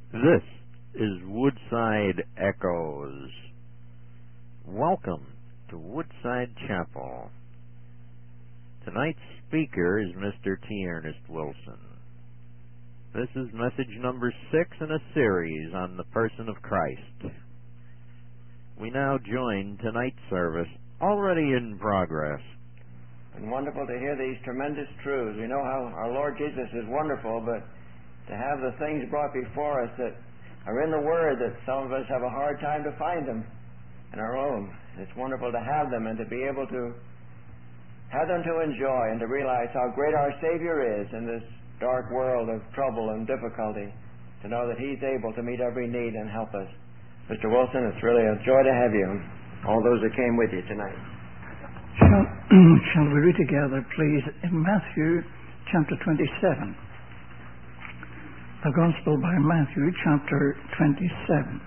This is Woodside Echoes. Welcome to Woodside Chapel. Tonight's speaker is Mr. T. Ernest Wilson. This is message number 6 in a series on the person of Christ. We now join tonight's service, already in progress. And wonderful to hear these tremendous truths. We know how our Lord Jesus is wonderful, but to have the things brought before us that are in the Word that some of us have a hard time to find them in our own. It's wonderful to have them and to be able to have them to enjoy and to realize how great our Savior is in this dark world of trouble and difficulty, to know that He's able to meet every need and help us. Mr. Wilson, it's really a joy to have you, all those that came with you tonight. Shall we read together, please, in Matthew chapter 27. The Gospel by Matthew chapter 27.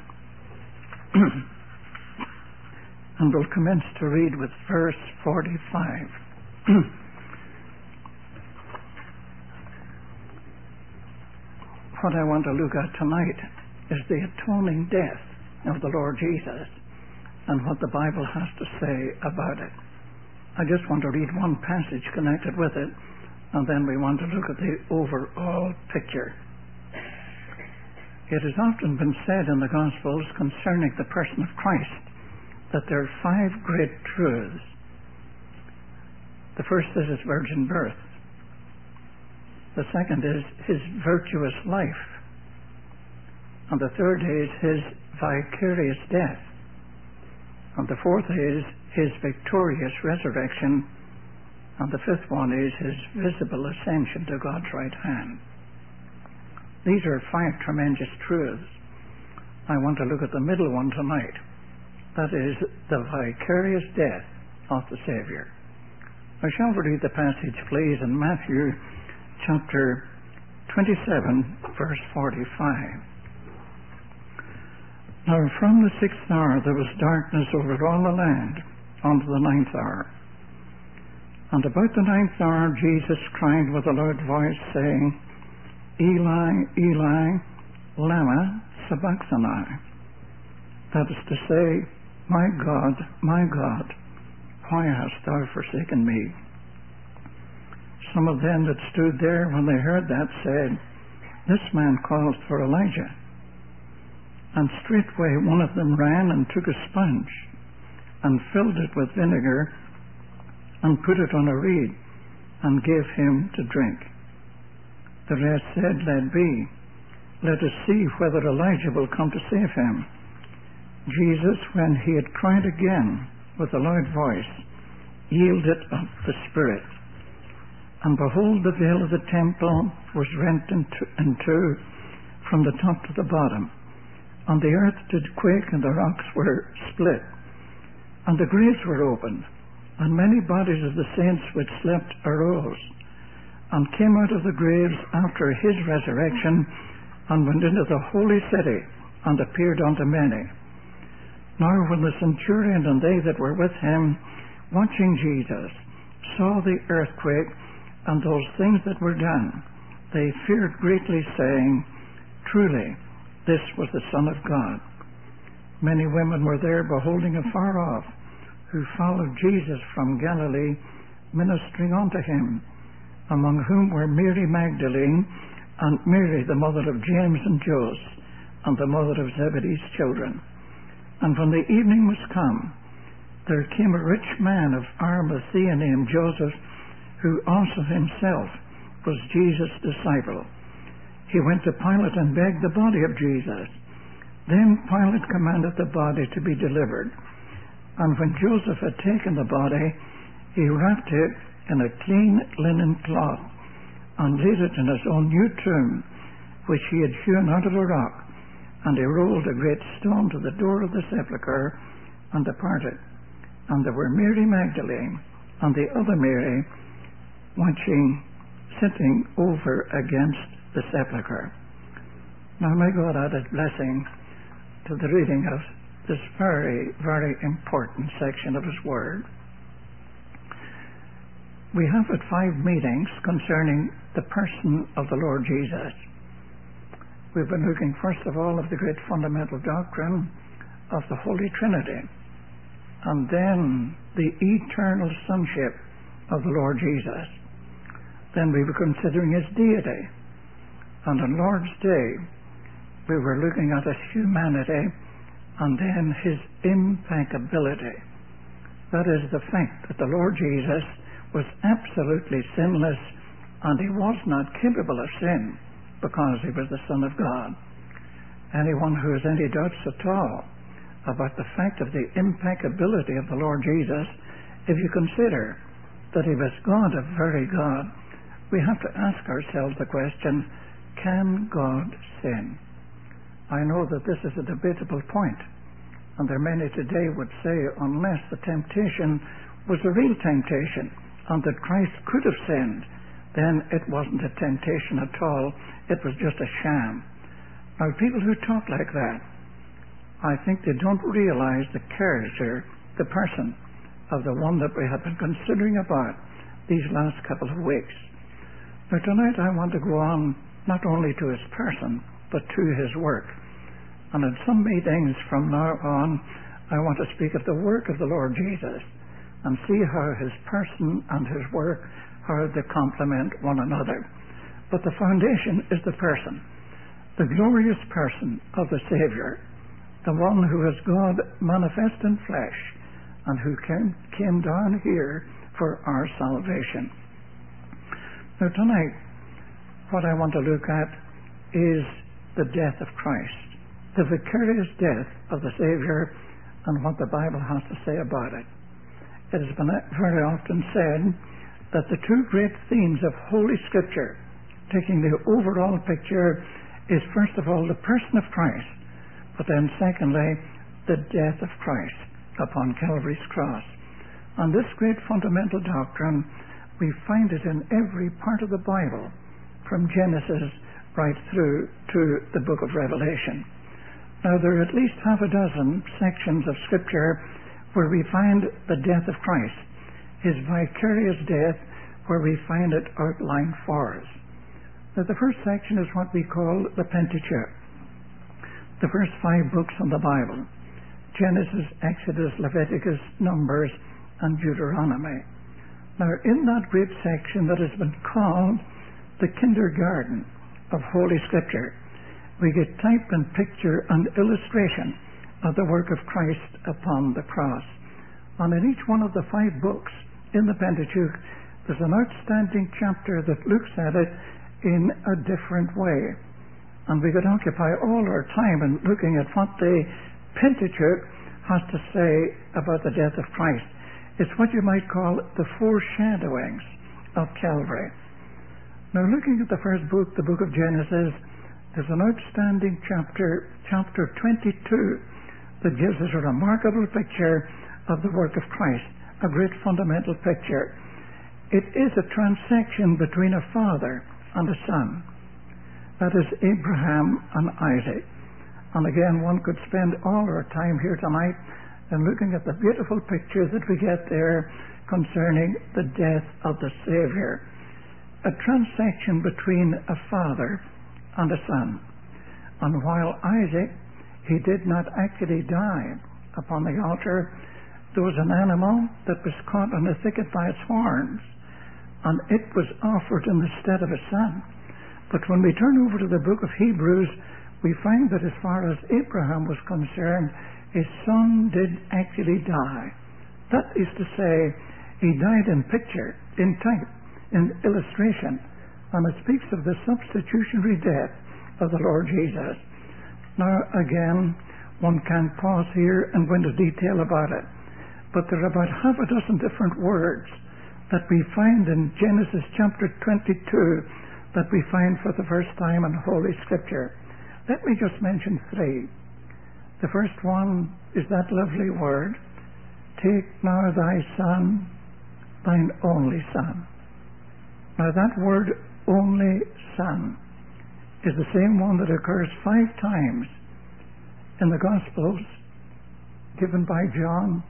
And we'll commence to read with verse 45. What I want to look at tonight is the atoning death of the Lord Jesus and what the Bible has to say about it. I just want to read one passage connected with it, and then we want to look at the overall picture. It has often been said in the Gospels concerning the person of Christ that there are 5 great truths. The first is his virgin birth. The second is his virtuous life. And the third is his vicarious death. And the fourth is his victorious resurrection. And the fifth one is his visible ascension to God's right hand. These are 5 tremendous truths. I want to look at the middle one tonight. That is the vicarious death of the Savior. I shall read the passage, please, in Matthew chapter 27, verse 45. Now from the 6th hour there was darkness over all the land unto the 9th hour. And about the 9th hour Jesus cried with a loud voice, saying, Eli, Eli, lama sabachthani. That is to say, my God, why hast thou forsaken me? Some of them that stood there when they heard that said, This man calls for Elijah. And straightway one of them ran and took a sponge and filled it with vinegar and put it on a reed and gave him to drink. The rest said, Let be. Let us see whether Elijah will come to save him. Jesus, when he had cried again with a loud voice, yielded up the spirit. And behold, the veil of the temple was rent in two from the top to the bottom. And the earth did quake, and the rocks were split. And the graves were opened, and many bodies of the saints which slept arose, and came out of the graves after his resurrection, and went into the holy city, and appeared unto many. Now when the centurion and they that were with him, watching Jesus, saw the earthquake, and those things that were done, they feared greatly, saying, Truly, this was the Son of God. Many women were there beholding afar off, who followed Jesus from Galilee, ministering unto him, among whom were Mary Magdalene, and Mary the mother of James and Joseph, and the mother of Zebedee's children. And when the evening was come, there came a rich man of Arimathea named Joseph, who also himself was Jesus' disciple. He went to Pilate and begged the body of Jesus. Then Pilate commanded the body to be delivered. And when Joseph had taken the body, he wrapped it in a clean linen cloth, and laid it in his own new tomb, which he had hewn out of a rock. And he rolled a great stone to the door of the sepulchre, and departed. And there were Mary Magdalene, and the other Mary, sitting over against the sepulchre. Now may God add his blessing to the reading of this very, very important section of his Word. We have had 5 meetings concerning the person of the Lord Jesus. we've been looking first of all at the great fundamental doctrine of the Holy Trinity, and then the eternal sonship of the Lord Jesus. Then we were considering his deity, and on Lord's Day we were looking at his humanity and then his impeccability. That is, the fact that the Lord Jesus was absolutely sinless, and he was not capable of sin because he was the Son of God. Anyone who has any doubts at all about the fact of the impeccability of the Lord Jesus, if you consider that he was God of very God, we have to ask ourselves the question, can God sin? I know that this is a debatable point, and there are many today would say unless the temptation was a real temptation and that Christ could have sinned, then it wasn't a temptation at all, it was just a sham. Now, people who talk like that, I think they don't realize the character, the person of the one that we have been considering about these last couple of weeks. Now, tonight I want to go on not only to his person, but to his work. And in some meetings from now on, I want to speak of the work of the Lord Jesus and see how his person and his work, how they complement one another. But the foundation is the person, the glorious person of the Savior, the one who is God manifest in flesh and who came down here for our salvation. Now tonight, what I want to look at is the death of Christ, the vicarious death of the Savior, and what the Bible has to say about it. It has been very often said that the two great themes of Holy Scripture, taking the overall picture, is first of all the person of Christ, but then secondly, the death of Christ upon Calvary's cross. And this great fundamental doctrine, we find it in every part of the Bible, from Genesis right through to the book of Revelation. Now, there are at least half a dozen sections of Scripture where we find the death of Christ, his vicarious death, where we find it outlined for us. Now, the first section is what we call the Pentateuch, the first 5 books in the Bible: Genesis, Exodus, Leviticus, Numbers, and Deuteronomy. Now, in that great section that has been called the kindergarten of Holy Scripture, we get type and picture and illustration of the work of Christ upon the cross. And in each one of the 5 books in the Pentateuch, there's an outstanding chapter that looks at it in a different way. And we could occupy all our time in looking at what the Pentateuch has to say about the death of Christ. It's what you might call the foreshadowings of Calvary. Now, looking at the first book, the book of Genesis, there's an outstanding chapter 22, that gives us a remarkable picture of the work of Christ, a great fundamental picture. It is a transaction between a father and a son. That is Abraham and Isaac. And again, one could spend all our time here tonight in looking at the beautiful picture that we get there concerning the death of the Savior. A transaction between a father and a son. And while Isaac, he did not actually die upon the altar, there was an animal that was caught in the thicket by its horns, and it was offered in the stead of a son. But when we turn over to the book of Hebrews, we find that as far as Abraham was concerned, his son did actually die. That is to say, he died in picture, in type, in illustration, and it speaks of the substitutionary death of the Lord Jesus. Now, again, one can pause here and go into detail about it, but there are about half a dozen different words that we find in Genesis chapter 22 that we find for the first time in Holy Scripture. Let me just mention 3. The first one is that lovely word, "Take now thy son, thine only son." Now, that word, only son, is the same one that occurs 5 times in the Gospels given by John,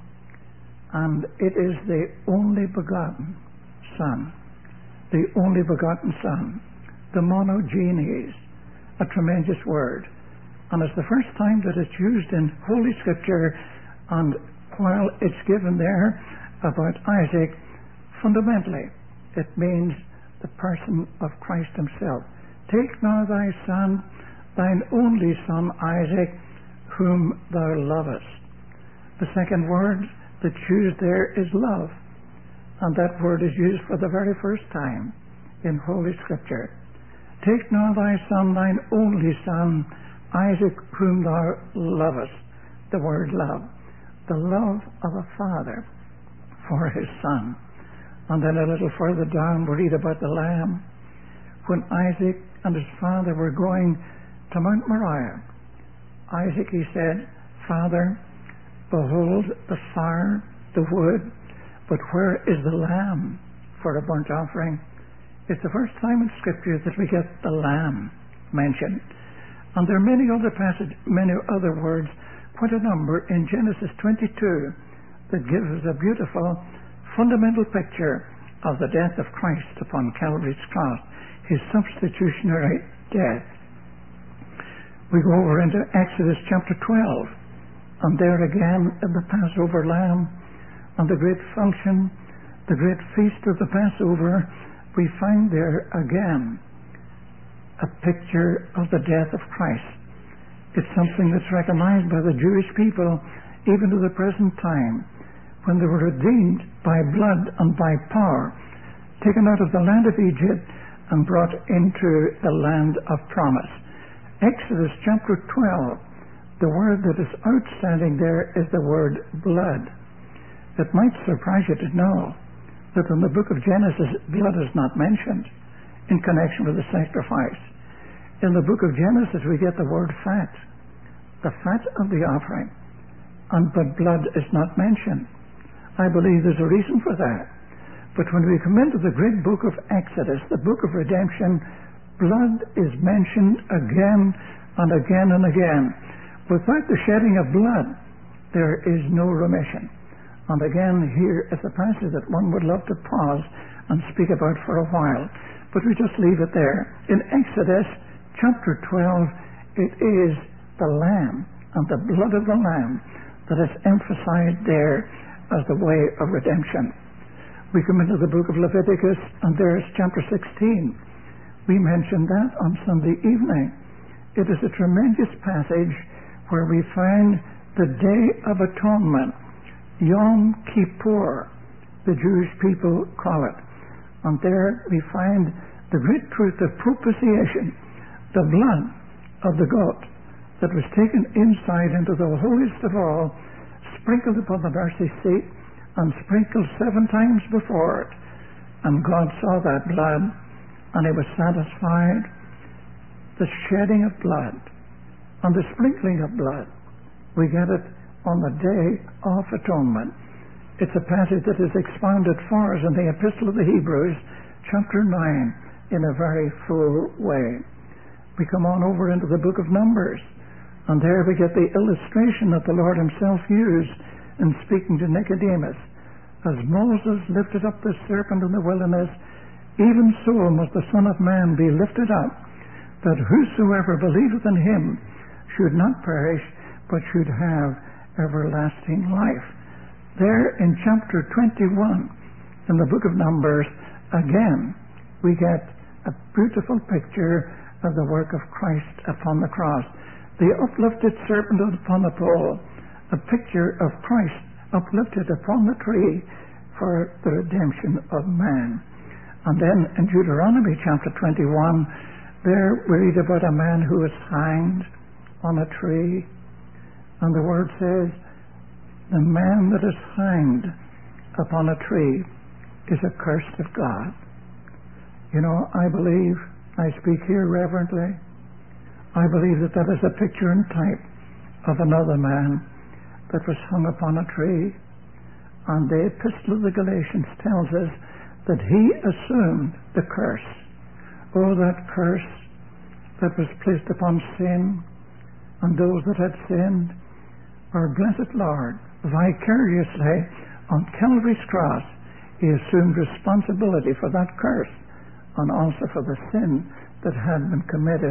and it is the only begotten Son, the only begotten Son, the monogenes, a tremendous word. And it's the first time that it's used in Holy Scripture, and while it's given there about Isaac, fundamentally it means the person of Christ himself. Take now thy son, thine only son Isaac, whom thou lovest. The second word that's used there is love, and that word is used for the very first time in Holy Scripture. Take now thy son, thine only son, Isaac, whom thou lovest. The word love. The love of a father for his son. And then a little further down we read about the lamb. When Isaac and his father were going to Mount Moriah, Isaac, he said, Father, behold the fire, the wood, but where is the lamb for a burnt offering? It's the first time in Scripture that we get the lamb mentioned. And there are many other words, quite a number, in Genesis 22 that gives us a beautiful, fundamental picture of the death of Christ upon Calvary's cross, his substitutionary death. We go over into Exodus chapter 12, and there again in the Passover lamb, and the great function, the great feast of the Passover, we find there again a picture of the death of Christ. It's something that's recognized by the Jewish people even to the present time, when they were redeemed by blood and by power, taken out of the land of Egypt and brought into the land of promise. Exodus chapter 12, the word that is outstanding there is the word blood. It might surprise you to know that in the book of Genesis, blood is not mentioned in connection with the sacrifice. In the book of Genesis, we get the word fat, the fat of the offering, but blood is not mentioned. I believe there's a reason for that. But when we come into the great book of Exodus, the book of redemption, blood is mentioned again and again and again. Without the shedding of blood, there is no remission. And again, here is a passage that one would love to pause and speak about for a while. But we just leave it there. In Exodus chapter 12, it is the Lamb and the blood of the Lamb that is emphasized there as the way of redemption. We come into the book of Leviticus, and there's chapter 16. We mentioned that on Sunday evening. It is a tremendous passage where we find the Day of Atonement, Yom Kippur, the Jewish people call it. And there we find the great truth of propitiation, the blood of the goat that was taken inside into the holiest of all, sprinkled upon the mercy seat, and sprinkled 7 times before it. And God saw that blood, and he was satisfied. The shedding of blood and the sprinkling of blood, we get it on the Day of Atonement. It's a passage that is expounded for us in the Epistle of the Hebrews, chapter 9, in a very full way. We come on over into the book of Numbers, and there we get the illustration that the Lord himself used in speaking to Nicodemus. As Moses lifted up the serpent in the wilderness, even so must the Son of Man be lifted up, that whosoever believeth in him should not perish, but should have everlasting life. There in chapter 21, in the book of Numbers, again, we get a beautiful picture of the work of Christ upon the cross. The uplifted serpent upon the pole, a picture of Christ uplifted upon the tree for the redemption of man. And then in Deuteronomy chapter 21, there we read about a man who was hanged on a tree. And the word says, the man that is hanged upon a tree is accursed of God. You know, I believe, I speak here reverently, I believe that that is a picture and type of another man that was hung upon a tree. And the Epistle of the Galatians tells us that he assumed the curse. Oh, that curse that was placed upon sin and those that had sinned. Our blessed Lord, vicariously on Calvary's cross, he assumed responsibility for that curse and also for the sin that had been committed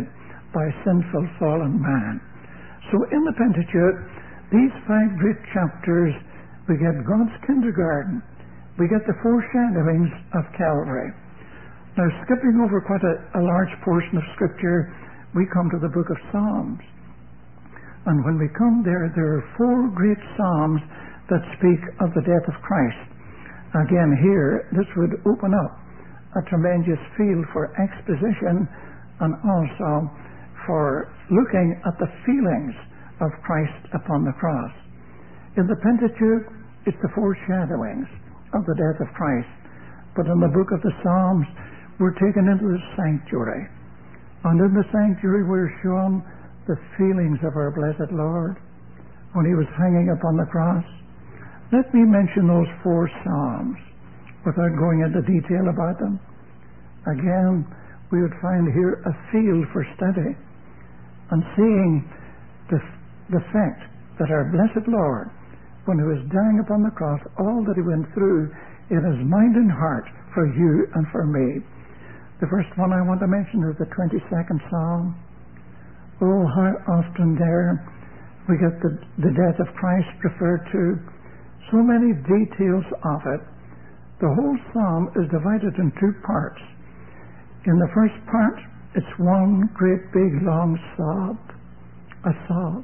by sinful fallen man. So in the Pentateuch, these 5 great chapters, we get God's kindergarten. We get the foreshadowings of Calvary. Now, skipping over quite a large portion of Scripture, we come to the book of Psalms. And when we come there, there are 4 great Psalms that speak of the death of Christ. Again, here, this would open up a tremendous field for exposition and also for looking at the feelings of Christ upon the cross. In the Pentateuch, it's the foreshadowings of the death of Christ. But in the book of the Psalms, we're taken into the sanctuary. And in the sanctuary, we're shown the feelings of our blessed Lord when he was hanging upon the cross. Let me mention those 4 Psalms without going into detail about them. Again, we would find here a field for study and seeing the fact that our blessed Lord, when he was dying upon the cross, all that he went through in his mind and heart for you and for me. The first one I want to mention is the 22nd Psalm. Oh, how often there we get the death of Christ referred to. So many details of it. The whole psalm is divided in 2 parts. In the first part, it's one great big long sob, a sob.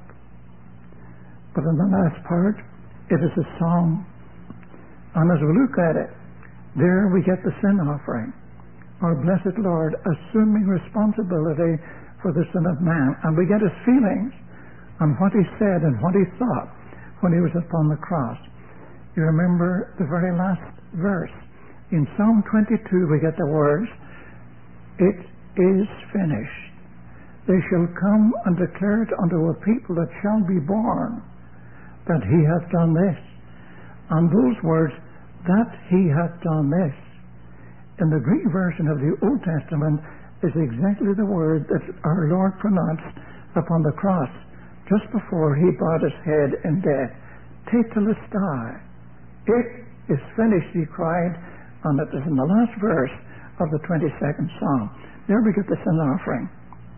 But in the last part, it is a song. And as we look at it, there we get the sin offering. Our blessed Lord assuming responsibility for the sin of man. And we get his feelings on what he said and what he thought when he was upon the cross. You remember the very last verse. In Psalm 22 we get the words, "It is finished. They shall come and declare it unto a people that shall be born, that he hath done this." And those words, "that he hath done this," in the Greek version of the Old Testament is exactly the word that our Lord pronounced upon the cross just before he bowed his head in death. Tetelestai. It is finished, he cried, and it is in the last verse of the 22nd Psalm. There we get the sin offering.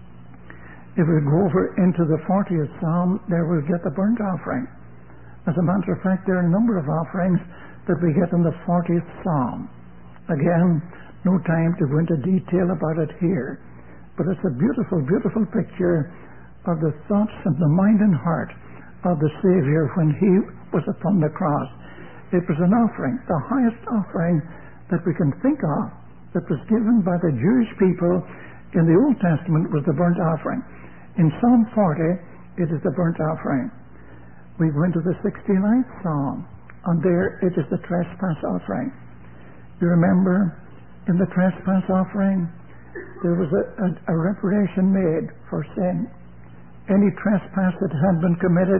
If we go over into the 40th Psalm, there we get the burnt offering. As a matter of fact, there are a number of offerings that we get in the 40th Psalm. Again, no time to go into detail about it here, but it's a beautiful, beautiful picture of the thoughts and the mind and heart of the Savior when he was upon the cross. It was an offering, the highest offering that we can think of, that was given by the Jewish people in the Old Testament was the burnt offering. In Psalm 40, it is the burnt offering. We go into the 69th Psalm, and there it is the trespass offering. You remember, in the trespass offering, there was a reparation made for sin. Any trespass that had been committed,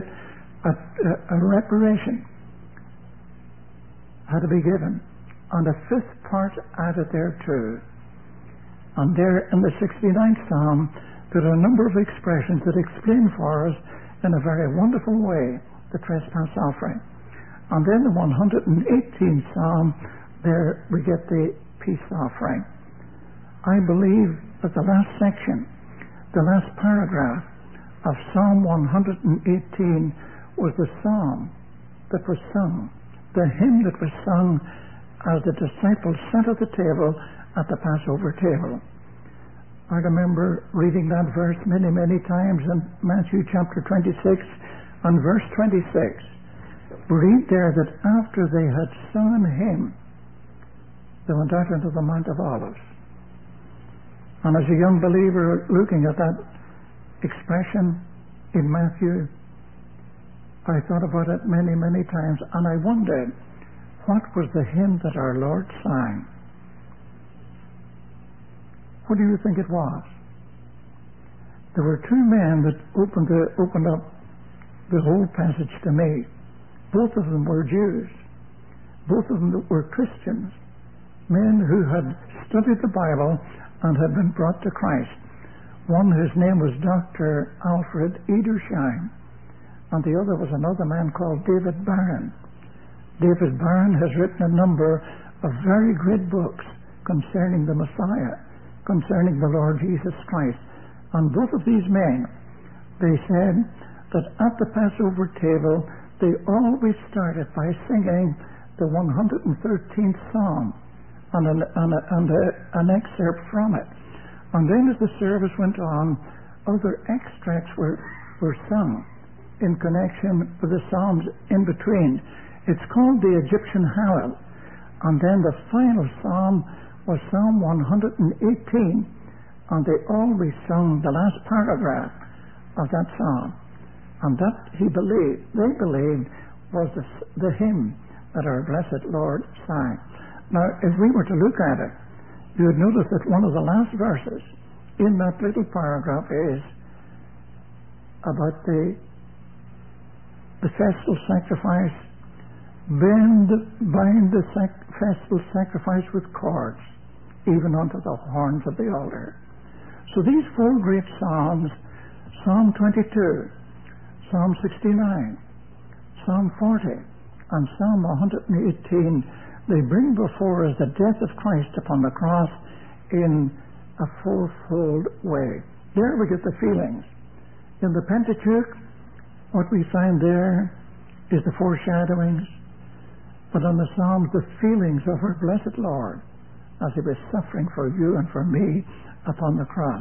a reparation had to be given, and a 5th part added thereto. And there in the 69th Psalm, there are a number of expressions that explain for us in a very wonderful way the trespass offering. And then the 118th Psalm, there we get the peace offering. I believe that the last section, the last paragraph of Psalm 118 was the psalm that was sung, the hymn that was sung as the disciples sat at the table at the Passover table. I remember reading that verse many, many times in Matthew chapter 26 and verse 26. We read there that after they had sung a hymn, they went out into the Mount of Olives. And as a young believer looking at that expression in Matthew, I thought about it many, many times, and I wondered, what was the hymn that our Lord sang? What do you think it was? There were 2 men that opened up the whole passage to me. Both of them were Jews. Both of them were Christians, men who had studied the Bible and had been brought to Christ. One, his name was Dr. Alfred Edersheim, and the other was another man called David Barron. David Barron has written a number of very great books concerning the Messiah, concerning the Lord Jesus Christ. And both of these men, they said that at the Passover table, they always started by singing the 113th Psalm and an excerpt from it. And then as the service went on, other extracts were sung in connection with the Psalms in between. It's called the Egyptian Hallel. And then the final Psalm was Psalm 118, and they always sung the last paragraph of that Psalm. And that they believed was the hymn that our blessed Lord sang. Now, if we were to look at it, you would notice that one of the last verses in that little paragraph is about the festal sacrifice. Bind the festal sacrifice with cords, even unto the horns of the altar. So these four great Psalms, Psalm 22, Psalm 69, Psalm 40, and Psalm 118, they bring before us the death of Christ upon the cross in a fourfold way. There we get the feelings. In the Pentateuch, what we find there is the foreshadowings, but in the Psalms, the feelings of our blessed Lord as he was suffering for you and for me upon the cross.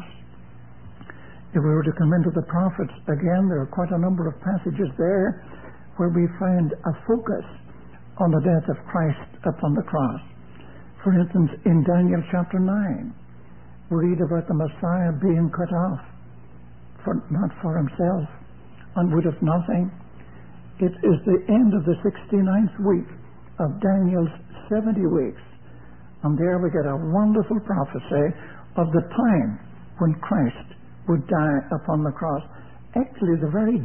If we were to come into the prophets, again, there are quite a number of passages there where we find a focus on the death of Christ upon the cross. For instance, in Daniel chapter 9, we read about the Messiah being cut off, not for himself, and would have nothing. It is the end of the 69th week of Daniel's 70 weeks. And there we get a wonderful prophecy of the time when Christ would die upon the cross. Actually, the very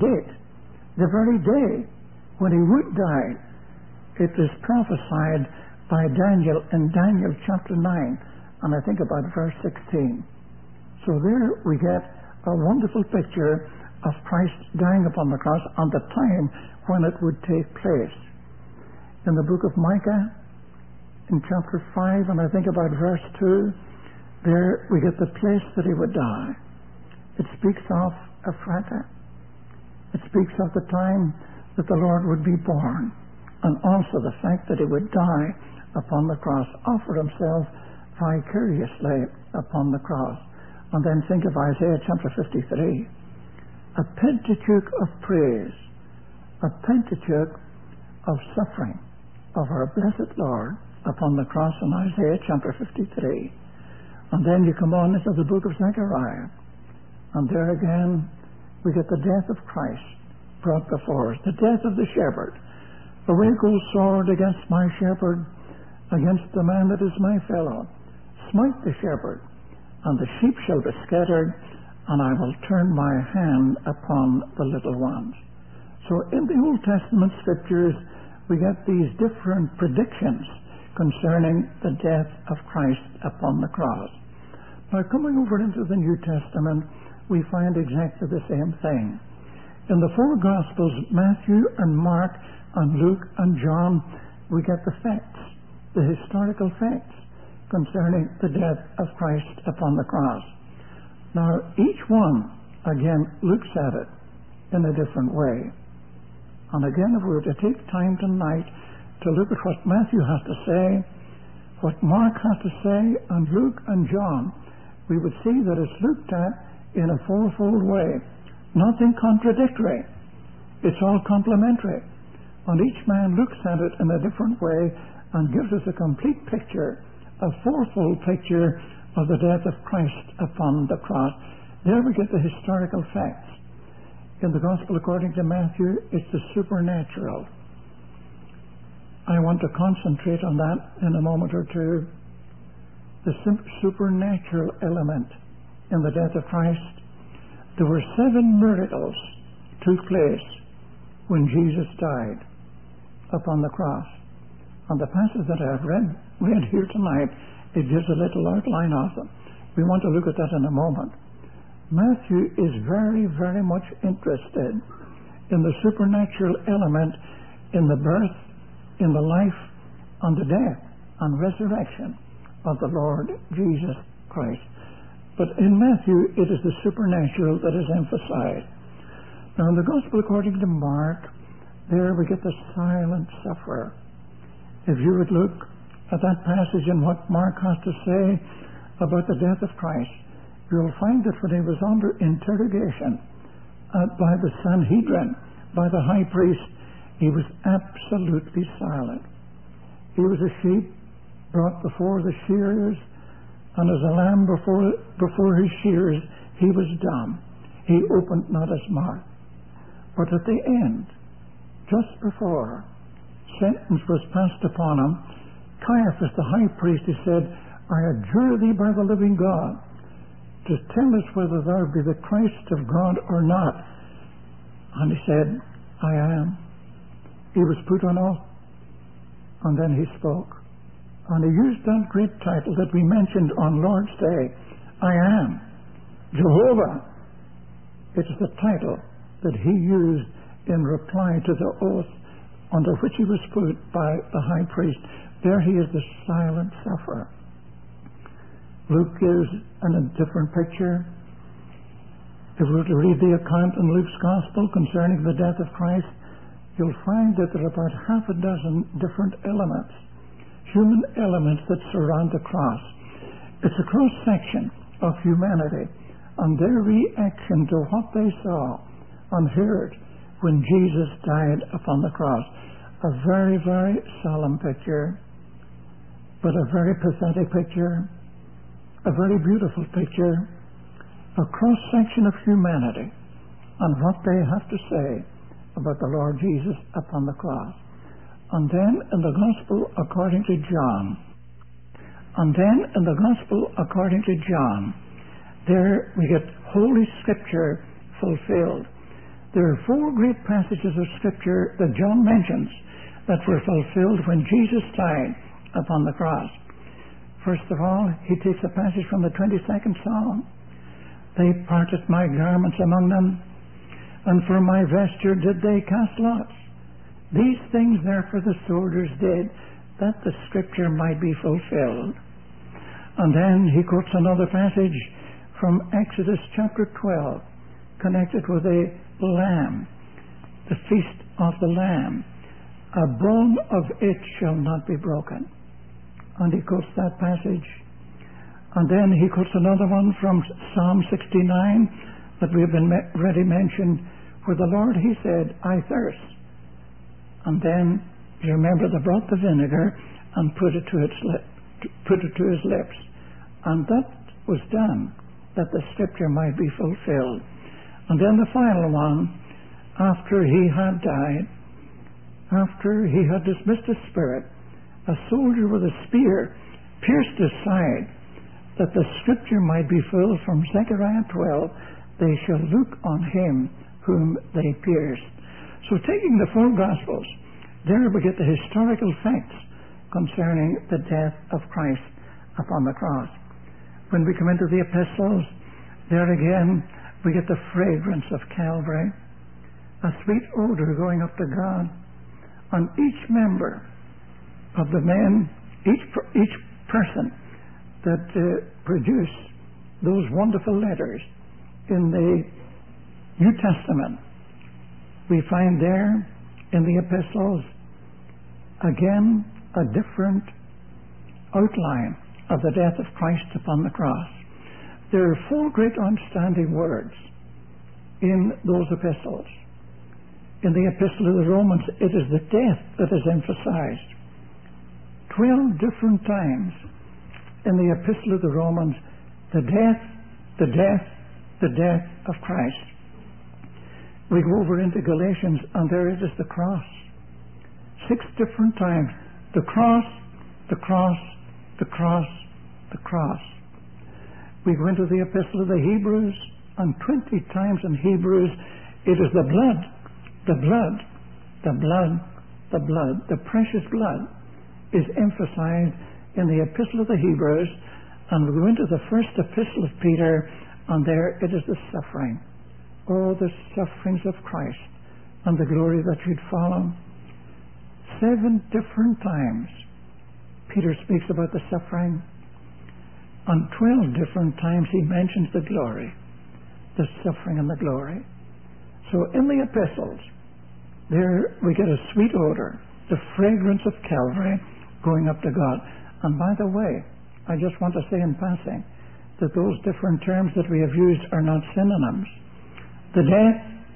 day when he would die, it is prophesied by Daniel in Daniel chapter 9, and I think about verse 16. So there we get a wonderful picture of Christ dying upon the cross and the time when it would take place. In the book of Micah, in chapter 5, and I think about verse 2, there we get the place that he would die. It speaks of Ephrata. It speaks of the time that the Lord would be born, and also the fact that he would die upon the cross, offer himself vicariously upon the cross. And then think of Isaiah chapter 53. A Pentateuch of praise, a Pentateuch of suffering of our blessed Lord upon the cross in Isaiah chapter 53. And then you come on into the book of Zechariah, and there again we get the death of Christ brought before us, the death of the shepherd. Away goes sword against my shepherd, against the man that is my fellow. Smite the shepherd, and the sheep shall be scattered, and I will turn my hand upon the little ones. So in the Old Testament scriptures, we get these different predictions concerning the death of Christ upon the cross. Now, coming over into the New Testament, we find exactly the same thing. In the four Gospels, Matthew and Mark and Luke and John, we get the facts, the historical facts concerning the death of Christ upon the cross. Now, each one, again, looks at it in a different way. And again, if we were to take time tonight to look at what Matthew has to say, what Mark has to say, and Luke and John, we would see that it's looked at in a fourfold way. Nothing contradictory. It's all complementary. And each man looks at it in a different way and gives us a complete picture, a fourfold picture of the death of Christ upon the cross. There we get the historical facts. In the Gospel according to Matthew, it's the supernatural. I want to concentrate on that in a moment or two. The supernatural element in the death of Christ. There were 7 miracles took place when Jesus died upon the cross. And the passage that I have read here tonight, it gives a little outline of them. We want to look at that in a moment. Matthew is very, very much interested in the supernatural element in the birth, in the life, and the death and resurrection of the Lord Jesus Christ. But in Matthew, it is the supernatural that is emphasized. Now, in the Gospel according to Mark, there we get the silent sufferer. If you would look at that passage and what Mark has to say about the death of Christ, you'll find that when he was under interrogation by the Sanhedrin, by the high priest, he was absolutely silent. He was a sheep brought before the shearers, and as a lamb before his shearers, he was dumb. He opened not his mouth. But at the end, just before sentence was passed upon him, Caiaphas, the high priest, he said, I adjure thee by the living God to tell us whether thou be the Christ of God or not. And he said, I am. He was put on oath, and then he spoke. And he used that great title that we mentioned on Lord's Day, I am Jehovah. It is the title that he used in reply to the oath under which he was put by the high priest. There he is, the silent sufferer. Luke is in a different picture. If we were to read the account in Luke's Gospel concerning the death of Christ, you'll find that there are about half a dozen different elements, human elements that surround the cross. It's a cross-section of humanity and their reaction to what they saw and heard when Jesus died upon the cross. A very, very solemn picture, but a very pathetic picture, a very beautiful picture, a cross-section of humanity and what they have to say about the Lord Jesus upon the cross. And then in the Gospel according to John, there we get Holy Scripture fulfilled. There are 4 great passages of Scripture that John mentions that were fulfilled when Jesus died upon the cross. First of all, he takes a passage from the 22nd Psalm. They parted my garments among them, and for my vesture did they cast lots. These things therefore the soldiers did, that the Scripture might be fulfilled. And then he quotes another passage from Exodus chapter 12, connected with a lamb, the feast of the Lamb. A bone of it shall not be broken. And he quotes that passage. And then he quotes another one from Psalm 69 that we have been already mentioned, where the Lord, he said, I thirst. And then, you remember, they brought the vinegar and put it to his lips. And that was done, that the Scripture might be fulfilled. And then the final one, after he had died, after he had dismissed his spirit, a soldier with a spear pierced his side, that the Scripture might be filled from Zechariah 12, they shall look on him whom they pierced. So taking the 4 Gospels, there we get the historical facts concerning the death of Christ upon the cross. When we come into the epistles, there again we get the fragrance of Calvary, a sweet odor going up to God. On each member of the men, each person that produced those wonderful letters in the New Testament, we find there in the epistles again a different outline of the death of Christ upon the cross. There are 4 great outstanding words in those epistles. In the Epistle of the Romans, it is the death that is emphasized. 12 different times in the Epistle of the Romans, the death of Christ. We go over into Galatians, and there it is the cross. 6 different times. The cross, the cross, the cross, the cross. We go into the Epistle of the Hebrews, and 20 times in Hebrews, it is the blood, the blood, the blood, the blood. The precious blood is emphasized in the Epistle of the Hebrews, and we go into the first Epistle of Peter, and there it is the suffering. Oh, the sufferings of Christ and the glory that should follow. 7 different times Peter speaks about the suffering. On 12 different times he mentions the glory, the suffering and the glory. So in the epistles, there we get a sweet odor, the fragrance of Calvary going up to God. And by the way, I just want to say in passing that those different terms that we have used are not synonyms. The death,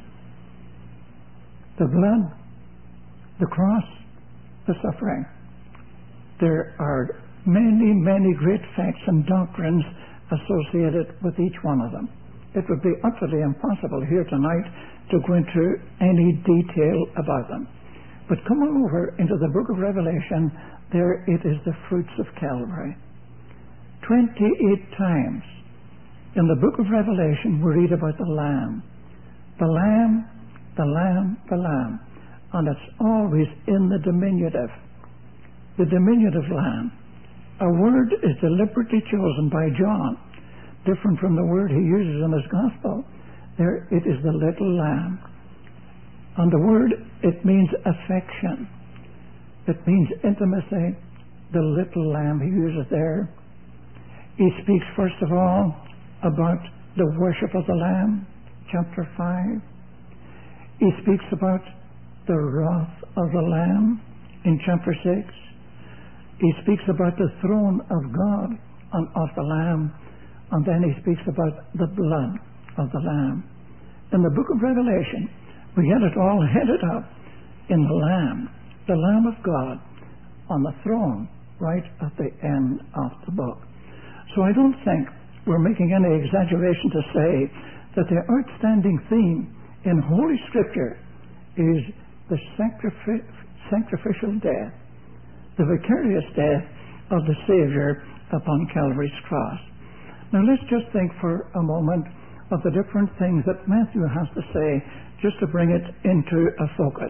the blood, the cross, the suffering. There are many, many great facts and doctrines associated with each one of them. It would be utterly impossible here tonight to go into any detail about them. But coming over into the book of Revelation, there it is the fruits of Calvary. 28 times in the book of Revelation we read about the Lamb. The Lamb, the Lamb, the Lamb. And it's always in the diminutive. The diminutive Lamb. A word is deliberately chosen by John, different from the word he uses in his gospel. There it is the little lamb. And the word, it means affection. It means intimacy. The little lamb he uses there. He speaks first of all about the worship of the Lamb, chapter 5. He speaks about the wrath of the Lamb in chapter 6. He speaks about the throne of God and of the Lamb, and then he speaks about the blood of the Lamb. In the book of Revelation, we get it all headed up in the Lamb of God, on the throne right at the end of the book. So I don't think we're making any exaggeration to say that the outstanding theme in Holy Scripture is the sacrificial death, the vicarious death of the Savior upon Calvary's cross. Now let's just think for a moment of the different things that Matthew has to say, just to bring it into a focus.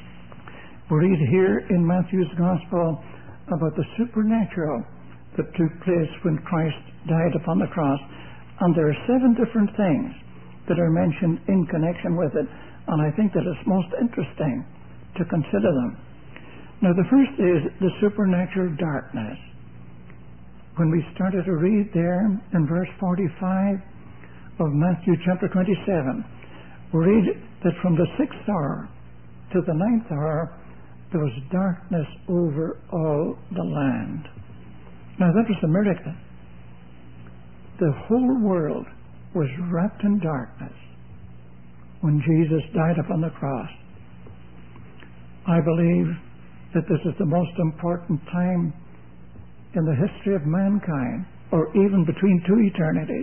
We read here in Matthew's Gospel about the supernatural that took place when Christ died upon the cross, and there are 7 different things that are mentioned in connection with it, and I think that it's most interesting to consider them. Now the first is the supernatural darkness. When we started to read there in verse 45 of Matthew chapter 27, we read that from the 6th hour to the 9th hour there was darkness over all the land. Now that was a miracle. The whole world was wrapped in darkness when Jesus died upon the cross. I believe that this is the most important time in the history of mankind, or even between 2 eternities.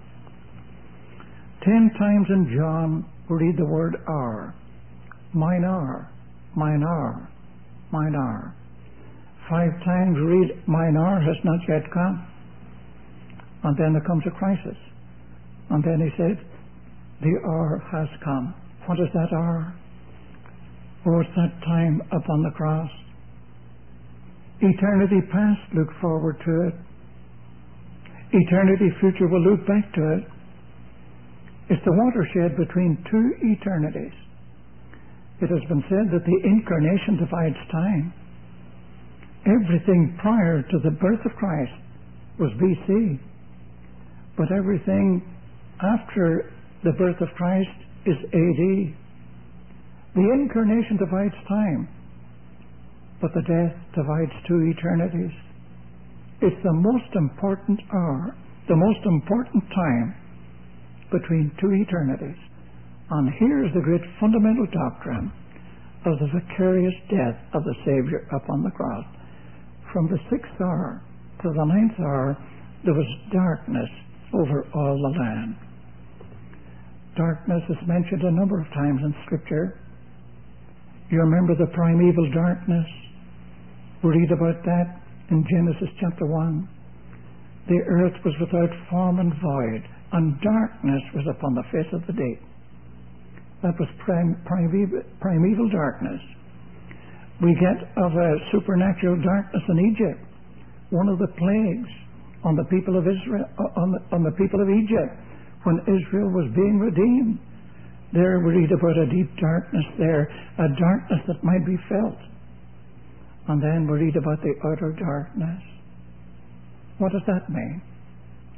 10 times in John we read the word hour. Mine hour, mine hour, mine hour. 5 times we read, mine hour has not yet come. And then there comes a crisis. And then he said, the hour has come. What is that hour? Oh, it's that time upon the cross. Eternity past, look forward to it. Eternity future will look back to it. It's the watershed between 2 eternities. It has been said that the incarnation divides time. Everything prior to the birth of Christ was BC, but everything after the birth of Christ is AD. The incarnation divides time, but the death divides 2 eternities. It's the most important hour, the most important time between 2 eternities. And here's the great fundamental doctrine of the vicarious death of the Savior upon the cross. From the 6th hour to the 9th hour, there was darkness over all the land. Darkness is mentioned a number of times in Scripture. You remember the primeval darkness? We read about that in Genesis chapter 1. The earth was without form and void, and darkness was upon the face of the deep. That was primeval darkness. We get of a supernatural darkness in Egypt. One of the plagues on the people of Israel, on the people of Egypt, when Israel was being redeemed. There we read about a deep darkness there, a darkness that might be felt. And then we read about the outer darkness. What does that mean?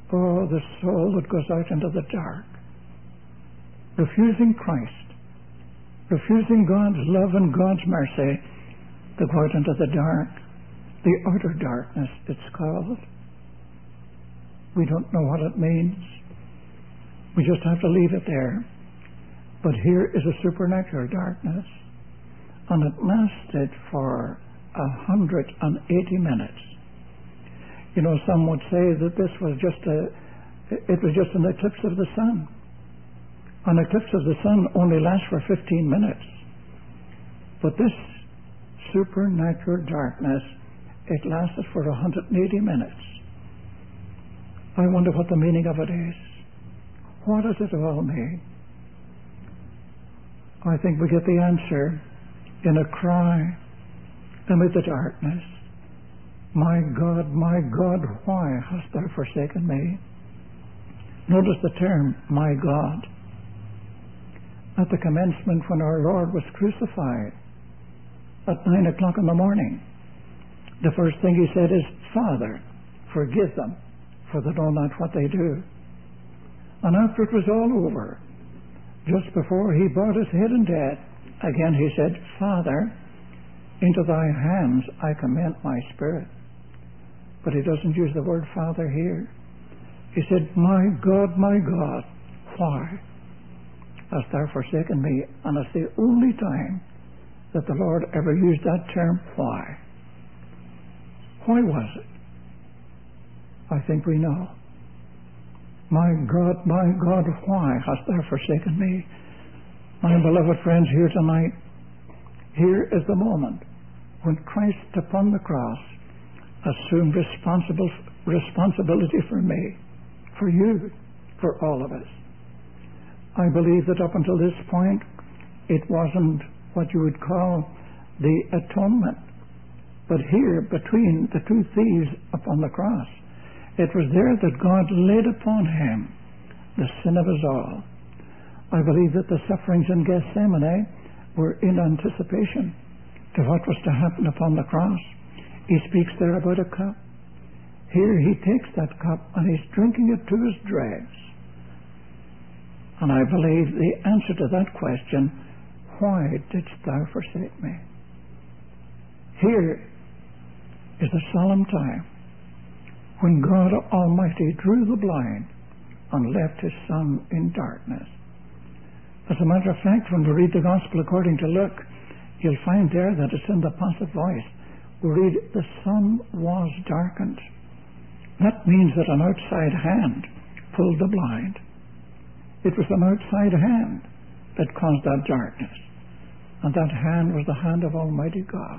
Oh, the soul that goes out into the dark, refusing Christ, refusing God's love and God's mercy, to go out into the dark, the outer darkness it's called. We don't know what it means. We just have to leave it there. But here is a supernatural darkness, and it lasted for 180 minutes. You know, some would say that this was just an eclipse of the sun. An eclipse of the sun only lasts for 15 minutes. But this supernatural darkness, it lasted for 180 minutes. I wonder what the meaning of it is. What does it all mean? I think we get the answer in a cry amid the darkness. My God, why hast thou forsaken me? Notice the term, my God. At the commencement, when our Lord was crucified at 9 o'clock in the morning, the first thing he said is, Father, forgive them, for they know not what they do. And after it was all over, just before he bowed his head in death, again he said, Father, into thy hands I commend my spirit. But he doesn't use the word Father here. He said, my God, why hast thou forsaken me? And it's the only time that the Lord ever used that term, why. Why was it? I think we know. My God, why hast thou forsaken me? My beloved friends, here tonight, here is the moment when Christ upon the cross assumed responsibility for me, for you, for all of us. I believe that up until this point, it wasn't what you would call the atonement. But here, between the two thieves upon the cross, it was there that God laid upon him the sin of us all. I believe that the sufferings in Gethsemane were in anticipation to what was to happen upon the cross. He speaks there about a cup. Here he takes that cup and he's drinking it to his dregs. And I believe the answer to that question, why didst thou forsake me? Here is a solemn time when God Almighty drew the blind and left his Son in darkness. As a matter of fact, when we read the Gospel according to Luke, you'll find there that it's in the passive voice. We read, the sun was darkened. That means that an outside hand pulled the blind. It was an outside hand that caused that darkness. And that hand was the hand of Almighty God.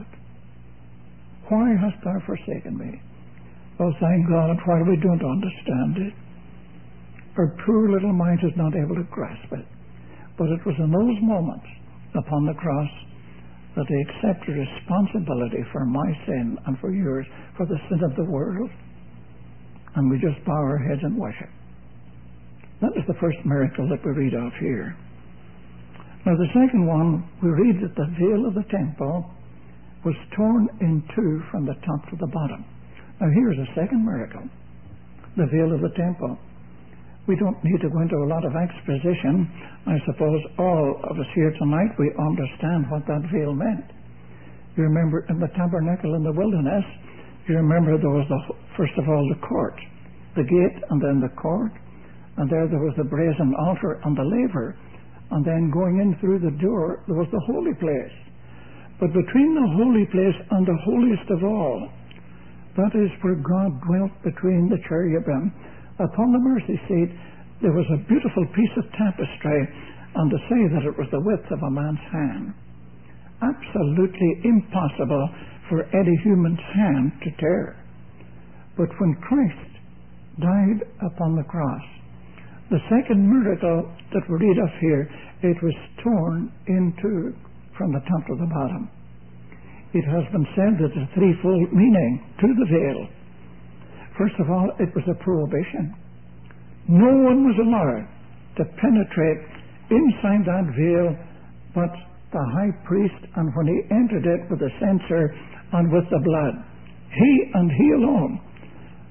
Why hast thou forsaken me? Oh, thank God, while we don't understand it, our poor little mind is not able to grasp it. But it was in those moments upon the cross that he accepted responsibility for my sin and for yours, for the sin of the world. And we just bow our heads and worship. That is the first miracle that we read of here. Now the second one, we read that the veil of the temple was torn in two from the top to the bottom. Now here's a second miracle. The veil of the temple. We don't need to go into a lot of exposition. I suppose all of us here tonight, we understand what that veil meant. You remember in the tabernacle in the wilderness, you remember there was first of all the court, the gate, and then the court, and there was the brazen altar and the laver, and then going in through the door there was the holy place. But between the holy place and the holiest of all, that is where God dwelt between the cherubim. Upon the mercy seat there was a beautiful piece of tapestry, and to say that it was the width of a man's hand. Absolutely impossible for any human's hand to tear. But when Christ died upon the cross, the second miracle that we read of here, it was torn in two from the top to the bottom. It has been said that there's a threefold meaning to the veil. First of all, it was a prohibition. No one was allowed to penetrate inside that veil but the high priest, and when he entered it with the censer and with the blood, he and he alone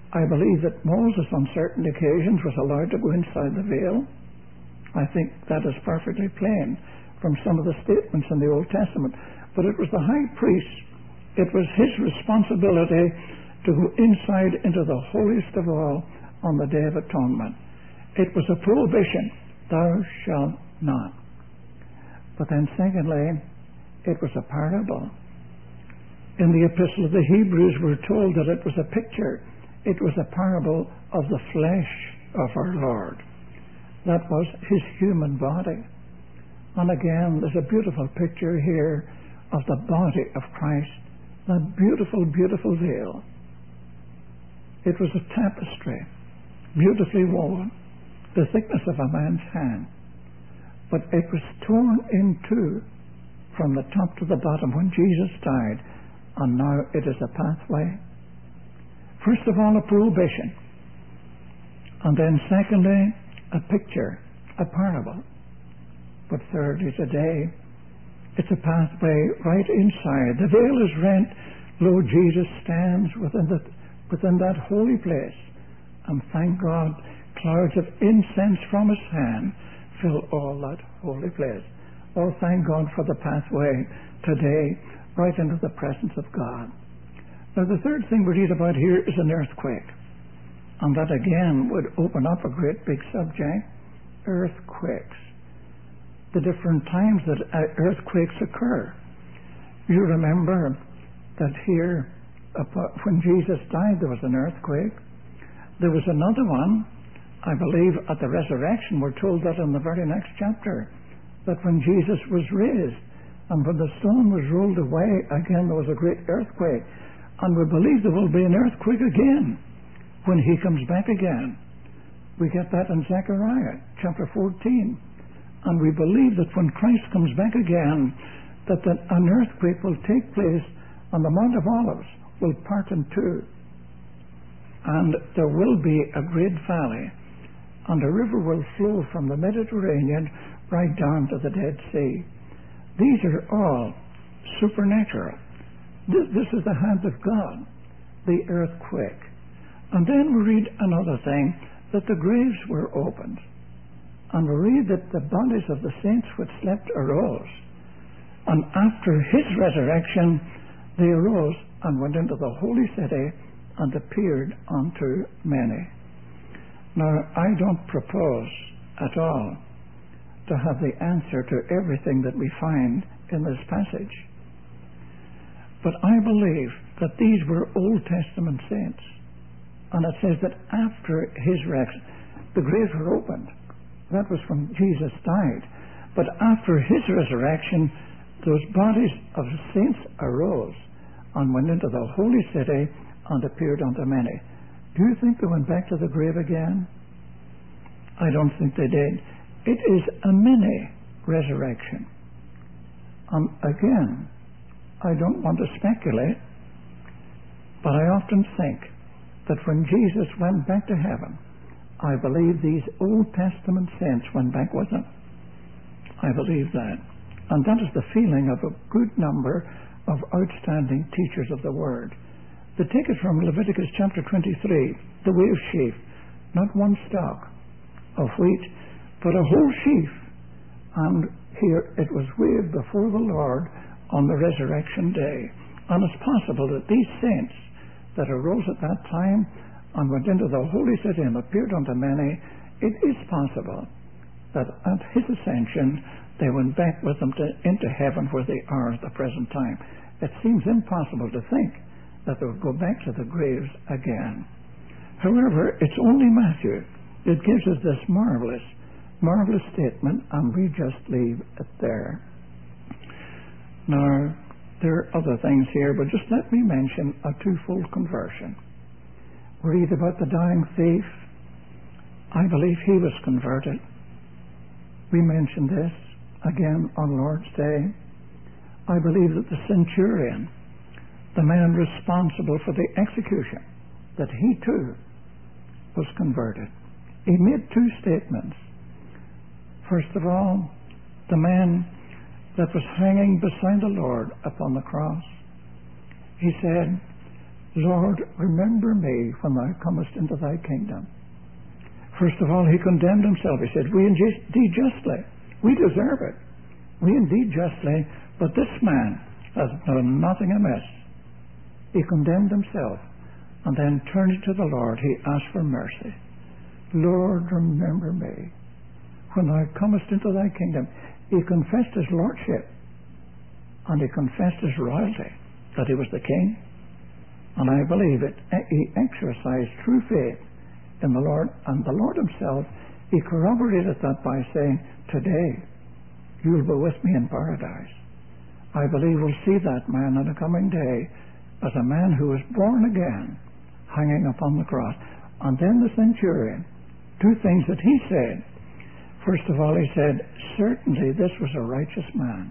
I believe that Moses on certain occasions was allowed to go inside the veil. I think that is perfectly plain from some of the statements in the Old Testament. But it was the high priest, it was his responsibility to go inside into the holiest of all on the Day of Atonement. It was a prohibition, thou shalt not. But then secondly, it was a parable. In the Epistle of the Hebrews we're told that it was a picture. It was a parable of the flesh of our Lord. That was his human body. And again, there's a beautiful picture here of the body of Christ. That beautiful, beautiful veil. It was a tapestry, beautifully woven, the thickness of a man's hand. But it was torn in two from the top to the bottom when Jesus died. And now it is a pathway. First of all, a prohibition. And then secondly, a picture, a parable. But thirdly, today, it's a pathway right inside. The veil is rent. Lo, Jesus stands within that holy place. And thank God, clouds of incense from his hand fill all that holy place. Oh, thank God for the pathway today, right into the presence of God. Now, the third thing we read about here is an earthquake. And that again would open up a great big subject, earthquakes. The different times that earthquakes occur. You remember that here, when Jesus died, there was an earthquake. There was another one, I believe, at the resurrection. We're told that in the very next chapter, that when Jesus was raised, and when the stone was rolled away, again there was a great earthquake. And we believe there will be an earthquake again when he comes back again. We get that in Zechariah chapter 14. And we believe that when Christ comes back again, that an earthquake will take place on the Mount of Olives, will part in two. And there will be a great valley, and a river will flow from the Mediterranean right down to the Dead Sea. These are all supernatural. This is the hand of God, the earthquake. And then we read another thing, that the graves were opened. And we read that the bodies of the saints which slept arose. And after his resurrection, they arose and went into the holy city and appeared unto many. Now, I don't propose at all to have the answer to everything that we find in this passage. But I believe that these were Old Testament saints. And it says that after his resurrection, the graves were opened. That was when Jesus died. But after his resurrection, those bodies of saints arose and went into the holy city and appeared unto many. Do you think they went back to the grave again? I don't think they did. It is a mini resurrection. Again, I don't want to speculate, but I often think that when Jesus went back to heaven, I believe these Old Testament saints went back with him. I believe that. And that is the feeling of a good number of outstanding teachers of the Word. They take it from Leviticus chapter 23, the wave sheaf, not one stalk of wheat, but a whole sheaf. And here it was waved before the Lord on the resurrection day. And it's possible that these saints that arose at that time and went into the holy city and appeared unto many, it is possible that at his ascension they went back with him into heaven where they are at the present time. It seems impossible to think that they would go back to the graves again. However, it's only Matthew that gives us this marvelous statement, and we just leave it there. Now, there are other things here, but just let me mention a twofold conversion. We read about the dying thief. I believe he was converted. We mentioned this again on Lord's Day. I believe that the centurion, the man responsible for the execution, that he too was converted. He made two statements. First of all, the man that was hanging beside the Lord upon the cross, he said, Lord, remember me when thou comest into thy kingdom. First of all, he condemned himself. He said, we indeed justly, we deserve it. We indeed justly, but this man has done nothing amiss. He condemned himself, and then turning to the Lord, he asked for mercy. Lord, remember me when thou comest into thy kingdom. He confessed his lordship, and he confessed his royalty, that he was the king. And I believe it. He exercised true faith in the Lord, and the Lord himself, he corroborated that by saying, today you'll be with me in paradise. I believe we'll see that man in a coming day as a man who was born again, hanging upon the cross. And then the centurion, two things that he said. First of all, he said, certainly this was a righteous man.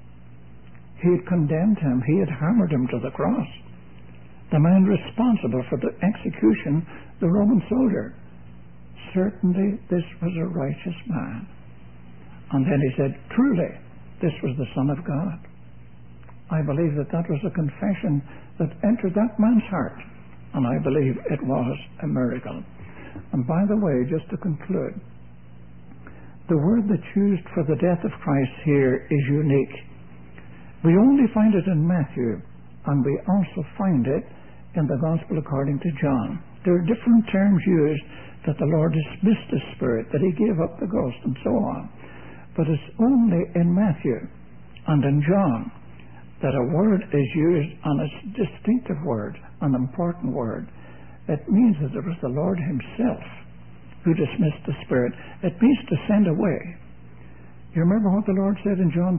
He had condemned him. He had hammered him to the cross. The man responsible for the execution, the Roman soldier. Certainly this was a righteous man. And then he said, truly, this was the Son of God. I believe that that was a confession that entered that man's heart. And I believe it was a miracle. And by the way, just to conclude, the word that's used for the death of Christ here is unique. We only find it in Matthew, and we also find it in the Gospel according to John. There are different terms used, that the Lord dismissed His Spirit, that He gave up the ghost, and so on. But it's only in Matthew and in John that a word is used, and it's a distinctive word, an important word. It means that it was the Lord Himself who dismissed the Spirit. It means to send away. You remember what the Lord said in John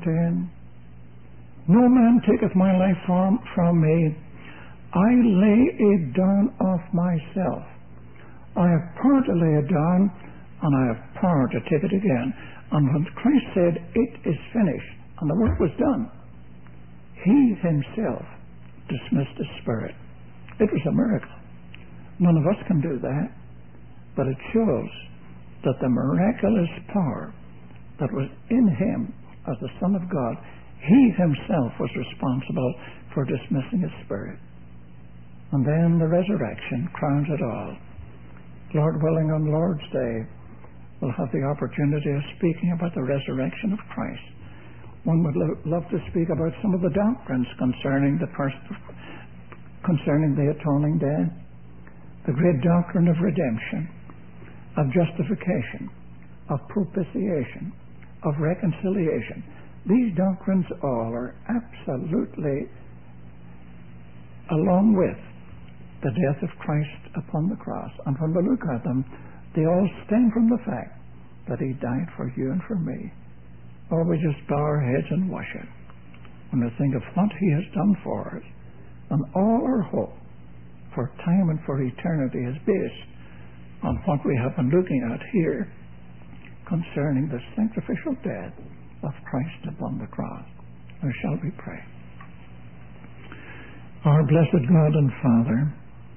10? No man taketh my life from me. I lay it down of myself. I have power to lay it down, and I have power to take it again. And when Christ said, it is finished, and the work was done, He Himself dismissed His Spirit. It was a miracle. None of us can do that, but it shows that the miraculous power that was in Him as the Son of God, He Himself was responsible for dismissing His Spirit. And then the resurrection crowns it all. Lord willing, on Lord's Day, we'll have the opportunity of speaking about the resurrection of Christ. One would love to speak about some of the doctrines concerning the atoning death, the great doctrine of redemption, of justification, of propitiation, of reconciliation. These doctrines all are absolutely, along with the death of Christ upon the cross. And when we look at them, they all stem from the fact that He died for you and for me. Or we just bow our heads and worship when we think of what He has done for us. And all our hope for time and for eternity is based on what we have been looking at here concerning the sacrificial death of Christ upon the cross. Now shall we pray? Our blessed God and Father,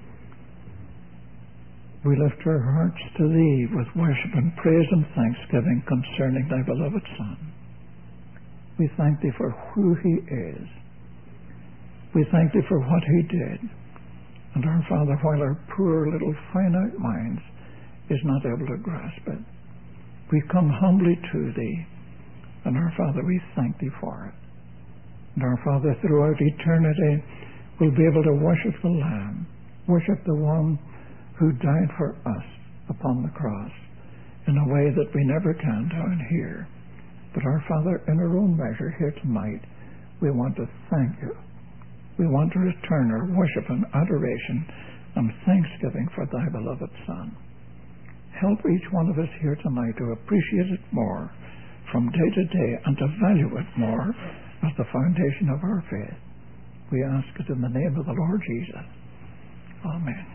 we lift our hearts to Thee with worship and praise and thanksgiving concerning Thy beloved Son. We thank Thee for who He is. We thank Thee for what He did. And our Father, while our poor little finite minds is not able to grasp it, we come humbly to Thee. And our Father, we thank Thee for it. And our Father, throughout eternity, we'll be able to worship the Lamb, worship the One who died for us upon the cross in a way that we never can down here. But our Father, in our own measure here tonight, we want to thank You. We want to return our worship and adoration and thanksgiving for Thy beloved Son. Help each one of us here tonight to appreciate it more from day to day and to value it more as the foundation of our faith. We ask it in the name of the Lord Jesus. Amen.